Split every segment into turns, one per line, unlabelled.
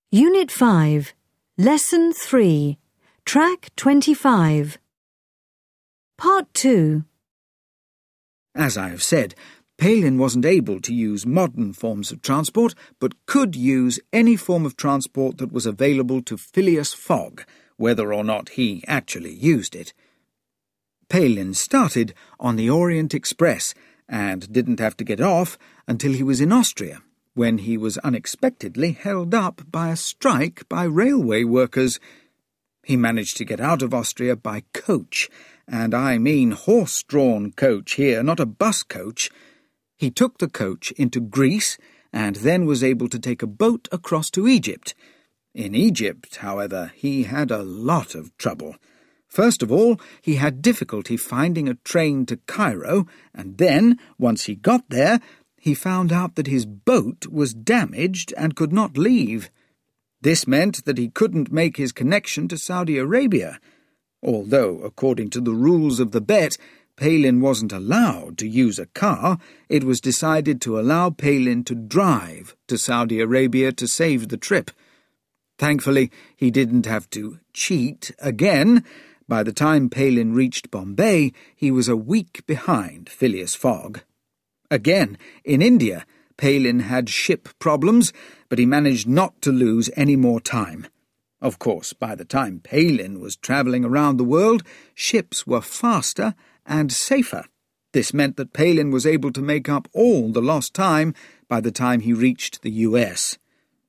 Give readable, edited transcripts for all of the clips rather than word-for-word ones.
Unit 5, Lesson 3, Track 25. Part 2.
As I have said, Palin wasn't able to use modern forms of transport, but could use any form of transport that was available to Phileas Fogg, whether or not he actually used it. Palin started on the Orient Express and didn't have to get off until he was in Austria, when he was unexpectedly held up by a strike by railway workers. He managed to get out of Austria by coach, and I mean horse-drawn coach here, not a bus coach. He took the coach into Greece and then was able to take a boat across to Egypt. In Egypt, however, he had a lot of trouble. First of all, he had difficulty finding a train to Cairo, and then, once he got there, he found out that his boat was damaged and could not leave. This meant that he couldn't make his connection to Saudi Arabia. Although, according to the rules of the bet, Palin wasn't allowed to use a car, it was decided to allow Palin to drive to Saudi Arabia to save the trip. Thankfully, he didn't have to cheat again. By the time Palin reached Bombay, he was a week behind Phileas Fogg. Again, in India, Palin had ship problems, but he managed not to lose any more time. Of course, by the time Palin was travelling around the world, ships were faster and safer. This meant that Palin was able to make up all the lost time by the time he reached the US.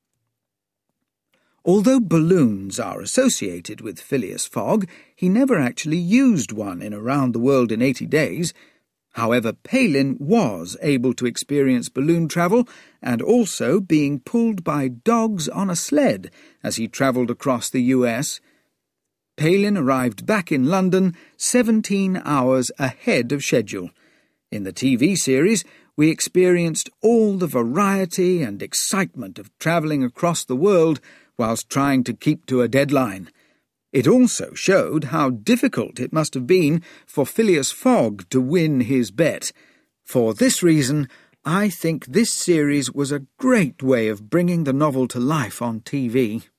Although balloons are associated with Phileas Fogg, he never actually used one in Around the World in 80 Days. However, Palin was able to experience balloon travel and also being pulled by dogs on a sled as he travelled across the US. Palin arrived back in London 17 hours ahead of schedule. In the TV series, we experienced all the variety and excitement of travelling across the world whilst trying to keep to a deadline. It also showed how difficult it must have been for Phileas Fogg to win his bet. For this reason, I think this series was a great way of bringing the novel to life on TV.